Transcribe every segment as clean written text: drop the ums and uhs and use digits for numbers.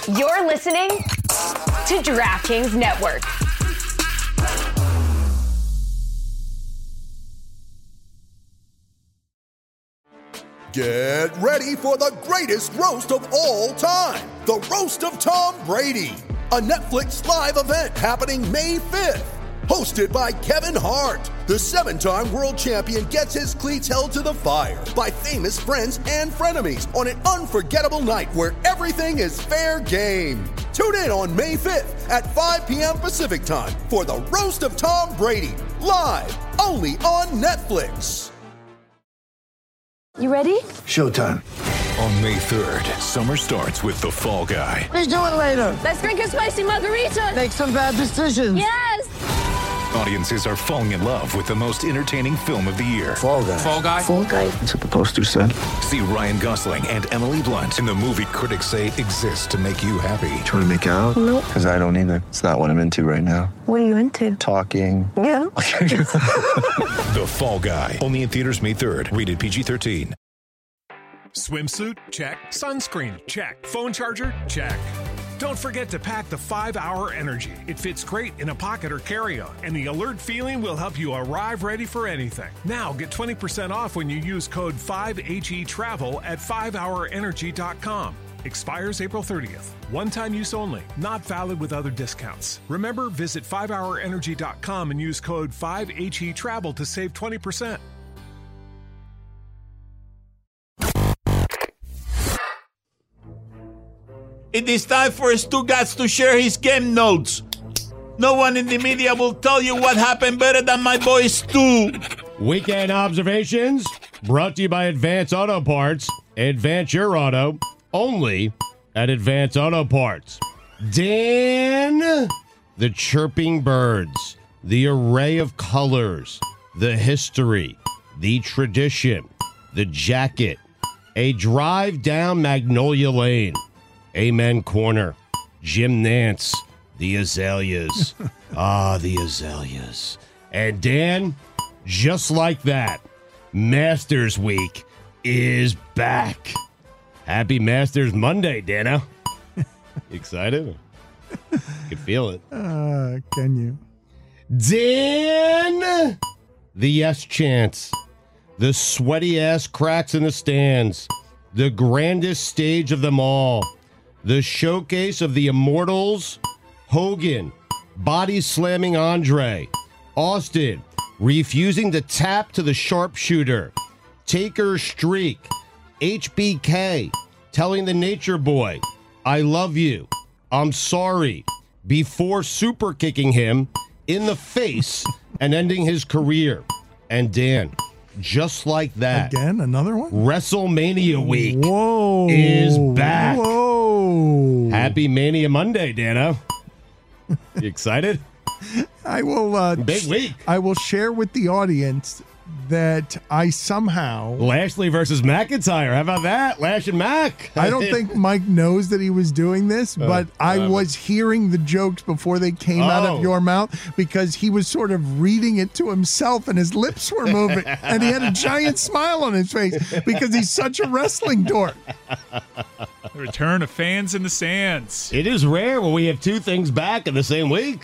You're listening to DraftKings Network. Get ready for the greatest roast of all time, the Roast of Tom Brady, a Netflix live event happening May 5th. Hosted by Kevin Hart, the 7-time world champion gets his cleats held to the fire by famous friends and frenemies on an unforgettable night where everything is fair game. Tune in on May 5th at 5 p.m. Pacific time for the Roast of Tom Brady, live only on Netflix. You ready? Showtime. On May 3rd, summer starts with The Fall Guy. Let's do it later. Let's drink a spicy margarita. Make some bad decisions. Yes! Audiences are falling in love with the most entertaining film of the year. Fall Guy. Fall Guy? Fall Guy. That's what the poster said. See Ryan Gosling and Emily Blunt in the movie critics say exists to make you happy. Trying to make it out? Nope. Because I don't either. It's not what I'm into right now. What are you into? Talking. Yeah. The Fall Guy. Only in theaters May 3rd. Rated PG-13. Swimsuit? Check. Sunscreen? Check. Phone charger? Check. Don't forget to pack the 5-Hour Energy. It fits great in a pocket or carry-on, and the alert feeling will help you arrive ready for anything. Now get 20% off when you use code 5HETRAVEL at 5hourenergy.com. Expires April 30th. One-time use only. Not valid with other discounts. Remember, visit 5hourenergy.com and use code 5HETRAVEL to save 20%. It is time for Stugats to share his game notes. No one in the media will tell you what happened better than my boy Stu. Weekend observations brought to you by Advance Auto Parts. Advance your auto only at Advance Auto Parts. Dan, the chirping birds, the array of colors, the history, the tradition, the jacket, a drive down Magnolia Lane. Amen Corner, Jim Nance, the azaleas. The azaleas. And Dan, just like that, Masters Week is back. Happy Masters Monday, Dana. Excited? You can feel it. Can you? Dan, the yes chance, the sweaty ass cracks in the stands, the grandest stage of them all. The showcase of the immortals, Hogan, body slamming Andre, Austin, refusing to tap to the sharpshooter, Taker streak, HBK, telling the Nature Boy, I love you, I'm sorry, before super kicking him in the face and ending his career. And Dan, just like that. Again, another one? WrestleMania week Whoa. is back. Whoa. Happy Mania Monday, Dano. You excited? I will Big week. I will share with the audience that I somehow Lashley versus McIntyre. How about that? Lash and Mac. I don't think Mike knows that he was doing this, but I was hearing the jokes before they came out of your mouth because he was sort of reading it to himself and his lips were moving and he had a giant smile on his face because he's such a wrestling dork. The return of fans in the stands. It is rare when we have two things back in the same week.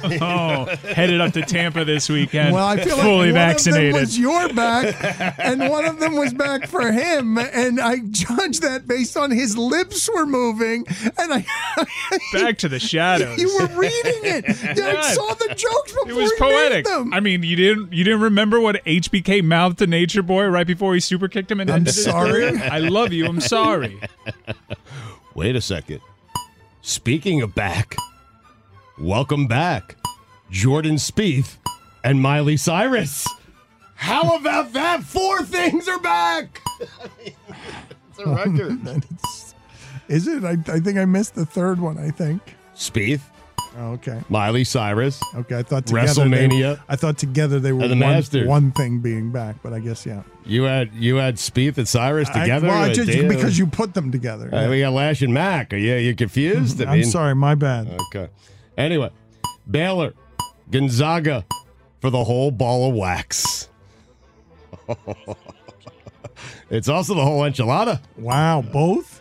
Headed up to Tampa this weekend. Well, I feel fully like one vaccinated. of them was your back, and one of them was back for him, and I judged that based on his lips were moving, and I back to the shadows. You were reading it. I saw the jokes before It was he poetic. made them. I mean, you didn't remember what HBK mouthed to Nature Boy right before he super kicked him and I'm ended his sorry. career? I love you. I'm sorry. Wait a second. Speaking of back, welcome back, Jordan Spieth and Miley Cyrus. How about that? 4 things are back. It's a record. Is it? I think I missed the third one, I think. Spieth. Oh, okay. Miley Cyrus. Okay, I thought together WrestleMania. they were And the Masters. one thing being back, but I guess, yeah. You had Spieth and Cyrus together? Because you put them together. We got Lash and Mac. Are you confused? I'm sorry, my bad. Okay. Anyway, Baylor, Gonzaga for the whole ball of wax. It's also the whole enchilada. Wow, both?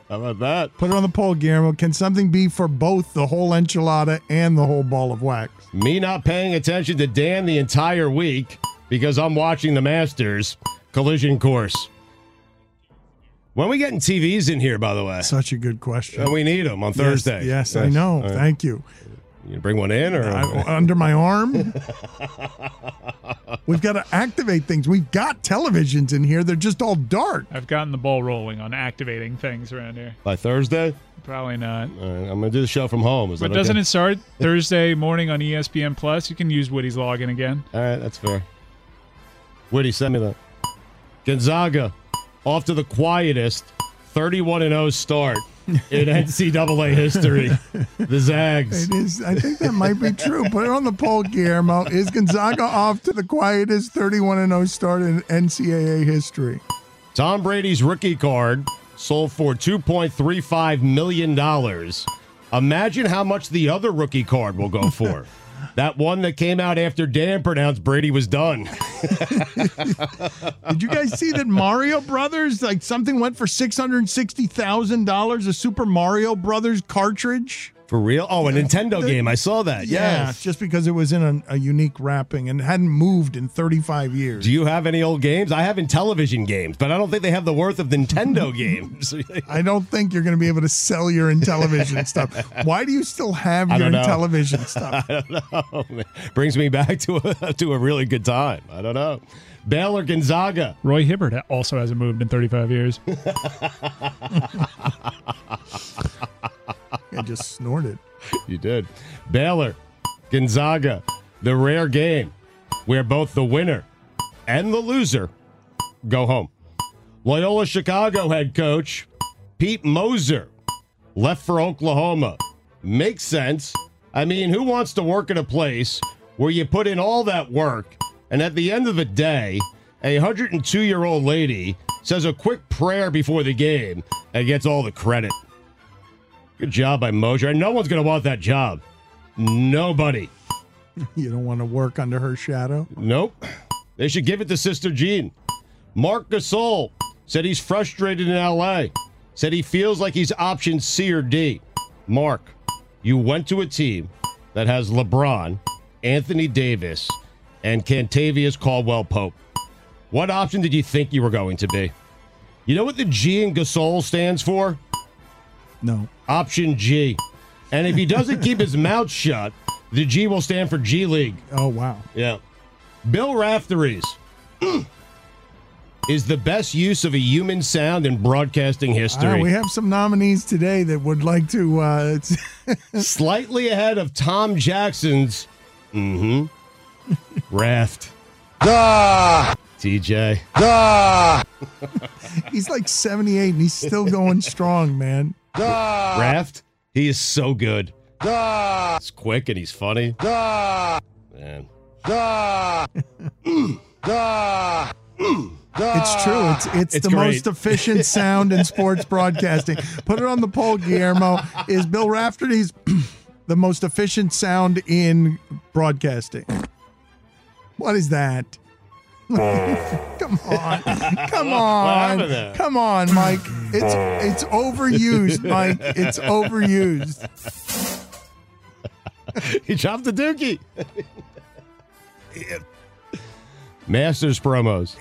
How about that? Put it on the poll, Guillermo. Can something be for both the whole enchilada and the whole ball of wax? Me not paying attention to Dan the entire week because I'm watching the Masters collision course. When are we getting TVs in here, by the way? Such a good question. We need them on Thursday. Yes, I know. Right. Thank you. You bring one in or under my arm? We've got to activate things. We've got televisions in here. They're just all dark. I've gotten the ball rolling on activating things around here. by Thursday? Probably not. All right, I'm going to do the show from home. Is But that doesn't okay? it start Thursday morning on ESPN Plus? You can use Woody's login again. All right, that's fair. Woody, send me that. Gonzaga, off to the quietest 31-0 start in NCAA history. The Zags. It is. I think that might be true. Put it on the poll, Guillermo. Is Gonzaga off to the quietest 31-0 start in NCAA history? Tom Brady's rookie card sold for $2.35 million. Imagine how much the other rookie card will go for. That one that came out after Dan pronounced Brady was done. Did you guys see that Mario Brothers, like something went for $660,000, a Super Mario Brothers cartridge? For real? Oh, a Nintendo game. I saw that. Yeah, Yes. just because it was in a unique wrapping and hadn't moved in 35 years. Do you have any old games? I have Intellivision games, but I don't think they have the worth of Nintendo games. I don't think you're going to be able to sell your Intellivision stuff. Why do you still have your Intellivision stuff? I don't know. Brings me back to a really good time. I don't know. Baylor Gonzaga. Roy Hibbert also hasn't moved in 35 years. I just snorted. You did. Baylor Gonzaga. The rare game where both the winner and the loser go home. Loyola Chicago head coach Pete Moser left for Oklahoma. Makes sense. I mean, who wants to work at a place where you put in all that work and at the end of the day, a 102-year-old lady says a quick prayer before the game and gets all the credit? Good job by Moser. And no one's going to want that job. Nobody. You don't want to work under her shadow? Nope. They should give it to Sister Jean. Mark Gasol said he's frustrated in L.A. Said he feels like he's option C or D. Mark, you went to a team that has LeBron, Anthony Davis, and Cantavius Caldwell-Pope. What option did you think you were going to be? You know what the G in Gasol stands for? No. Option G. And if he doesn't keep his mouth shut, the G will stand for G League. Oh, wow. Yeah. Bill Raftery's is the best use of a human sound in broadcasting history. We have some nominees today that would like to... Slightly ahead of Tom Jackson's Raft. TJ. He's like 78 and he's still going strong, man. Raft, he is so good. He's quick and he's funny. Man. It's true. It's the great. most efficient sound in sports broadcasting. Put it on the poll, Guillermo. Is Bill Raftery's the most efficient sound in broadcasting? What is that? Come on. Come on. Come on, Mike. It's overused, Mike. It's overused. He chopped the dookie. Masters promos.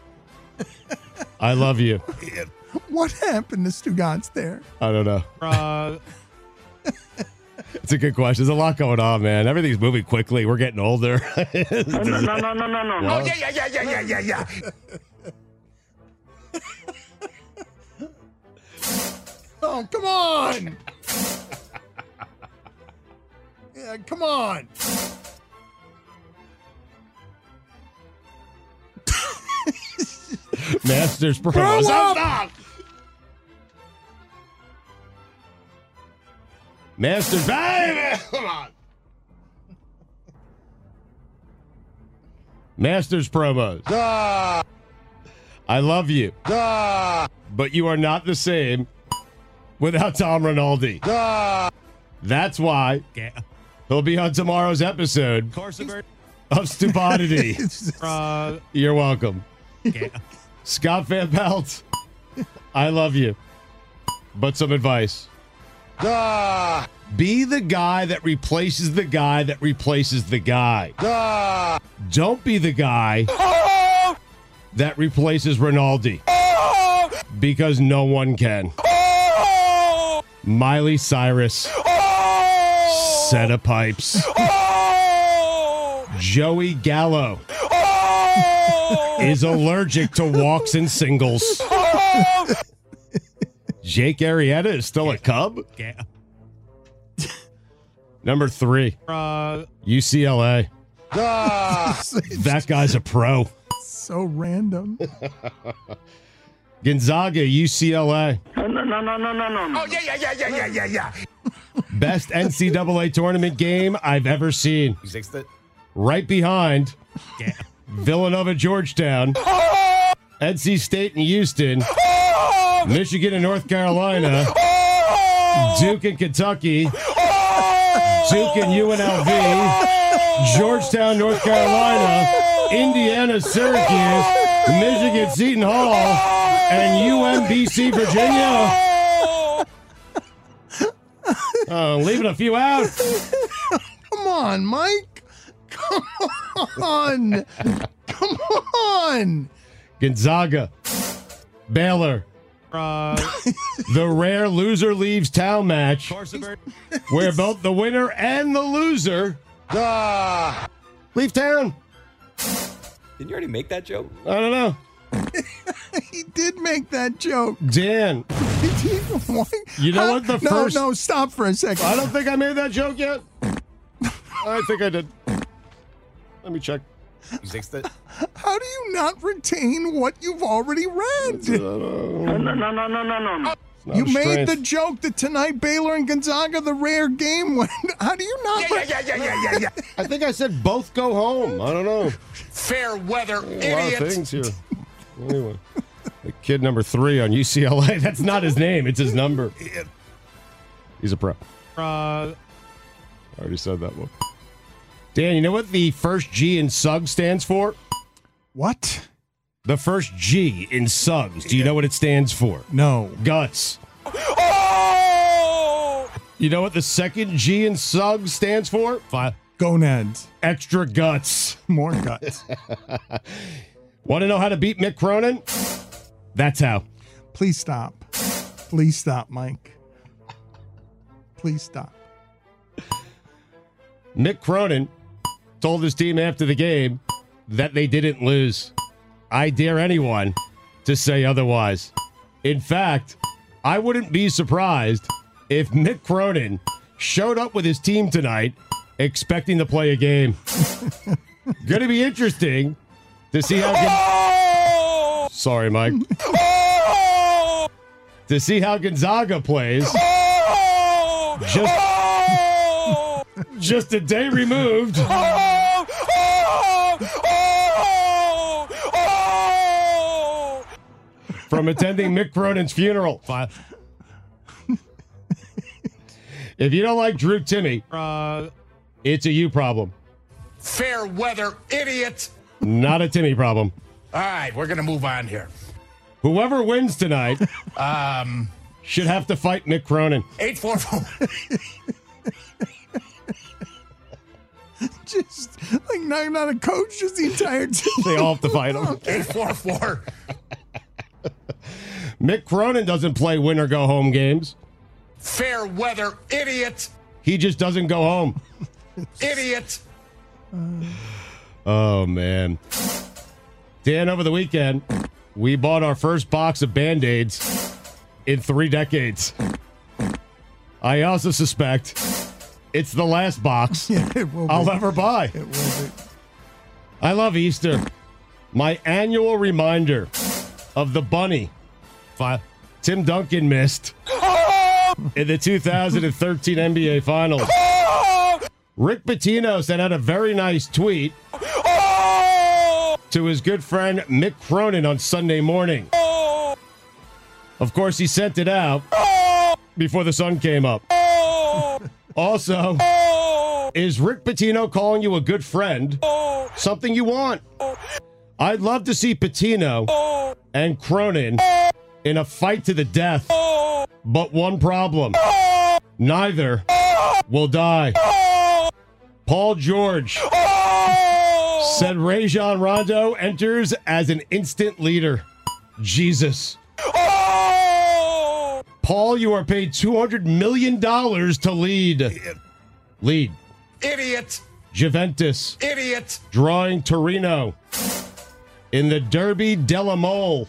I love you. What happened to Stugotz there? I don't know. It's a good question. There's a lot going on, man. Everything's moving quickly. We're getting older. No. What? Oh, yeah. Oh, come on. Yeah, come on. Masters promos. Stop. Masters, baby. Come on. Masters promos. I love you. But you are not the same without Tom Rinaldi. That's why he'll be on tomorrow's episode of Stupidity. You're welcome. Scott Van Pelt, I love you. but some advice. Be the guy that replaces the guy that replaces the guy. Don't be the guy that replaces Rinaldi. Because no one can. Miley Cyrus. Set of pipes. Joey Gallo is allergic to walks and singles. Jake Arrieta is still a Cub? Number 3. UCLA. That guy's a pro. So random. Gonzaga, UCLA. No. Oh, yeah. Best NCAA tournament game I've ever seen. Right behind Villanova, Georgetown, NC State and Houston, Michigan and North Carolina, Duke and Kentucky, Duke and UNLV, Georgetown, North Carolina, Indiana, Syracuse, Michigan, Seton Hall, and UMBC, Virginia. Leaving a few out. Come on, Mike. Come on. Come on. Gonzaga. Baylor. The rare loser leaves town match where both the winner and the loser leave town. Didn't you already make that joke? I don't know. He did make that joke. Dan. You know what? No, stop for a second. I don't think I made that joke yet. I think I did. Let me check. How do you not retain what you've already read? No. You made the joke that tonight Baylor and Gonzaga, the rare game. How do you not? Yeah. I think I said both go home. I don't know. Fair weather, A lot idiot. of things here. Anyway, the kid number 3 on UCLA. That's not his name. It's his number. He's a pro. I already said that one. Dan, you know what the first G in SUG stands for? What? The first G in SUGS. Do you know what it stands for? No. Guts. You know what the second G in SUGS stands for? Gonads. Extra guts. More guts. Want to know how to beat Mick Cronin? That's how. Please stop. Please stop, Mike. Please stop. Mick Cronin told his team after the game that they didn't lose. I dare anyone to say otherwise. In fact, I wouldn't be surprised if Mick Cronin showed up with his team tonight expecting to play a game. Going to be interesting to see how... Sorry, Mike. To see how Gonzaga plays. Just a day removed. From attending Mick Cronin's funeral. If you don't like Drew Timmy, it's a you problem. Fair weather, idiot. Not a Timmy problem. All right, we're going to move on here. Whoever wins tonight should have to fight Mick Cronin. 844. Just like not a coach, just the entire team. They all have to fight him. 844. Mick Cronin doesn't play win or go home games. Fair weather, idiot. He just doesn't go home. Idiot. Oh, man. Dan, over the weekend, we bought our first box of Band-Aids in 3 decades. I also suspect it's the last box I'll ever buy. It will be. I love Easter. My annual reminder of the bunny Tim Duncan missed in the 2013 NBA Finals. Rick Pitino sent out a very nice tweet to his good friend Mick Cronin on Sunday morning. Of course, he sent it out before the sun came up. Also, is Rick Pitino calling you a good friend something you want? I'd love to see Pitino and Cronin in a fight to the death but one problem. Neither will die. Paul George said Rajon Rondo enters as an instant leader. Jesus. Paul, you are paid $200 million to lead. Lead. Idiot. Juventus. Idiot. Drawing Torino. In the Derby della Mole.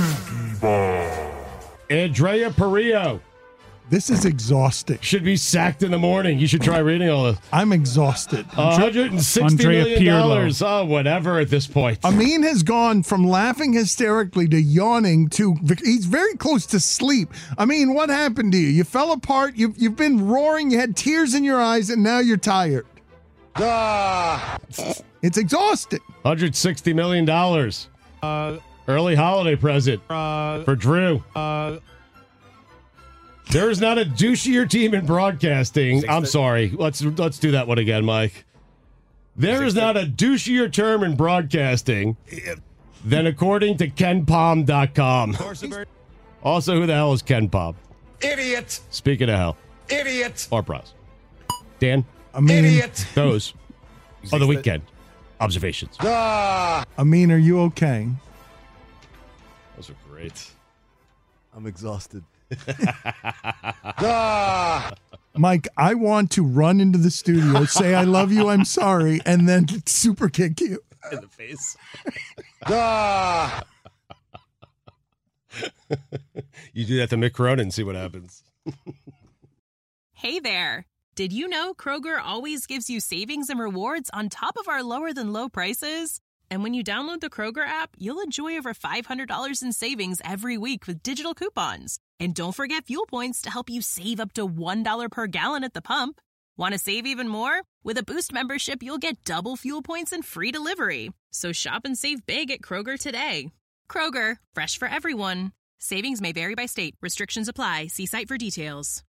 Andrea Perillo. This is exhausting. Should be sacked in the morning. You should try reading all this. I'm exhausted. $160 million. Oh, whatever at this point. Amin has gone from laughing hysterically to yawning to he's very close to sleep. Amin, what happened to you? You fell apart. You've been roaring. You had tears in your eyes, and now you're tired. It's exhausting. $160 million. Early holiday present for Drew. There's not a douchier team in broadcasting. I'm sorry. Let's do that one again, Mike. There is not a douchier term in broadcasting than according to KenPom.com. Also, who the hell is KenPom? Idiot. Speaking of hell. Idiot. Or pros. Dan? Idiot. Those are the weekend observations. Amin, are you okay? Those are great. I'm exhausted. Mike, I want to run into the studio, say I love you, I'm sorry, and then super kick you in the face. You do that to Mick Cronin and see what happens. Hey there. Did you know Kroger always gives you savings and rewards on top of our lower than low prices? And when you download the Kroger app, you'll enjoy over $500 in savings every week with digital coupons. And don't forget fuel points to help you save up to $1 per gallon at the pump. Want to save even more? With a Boost membership, you'll get double fuel points and free delivery. So shop and save big at Kroger today. Kroger, fresh for everyone. Savings may vary by state. Restrictions apply. See site for details.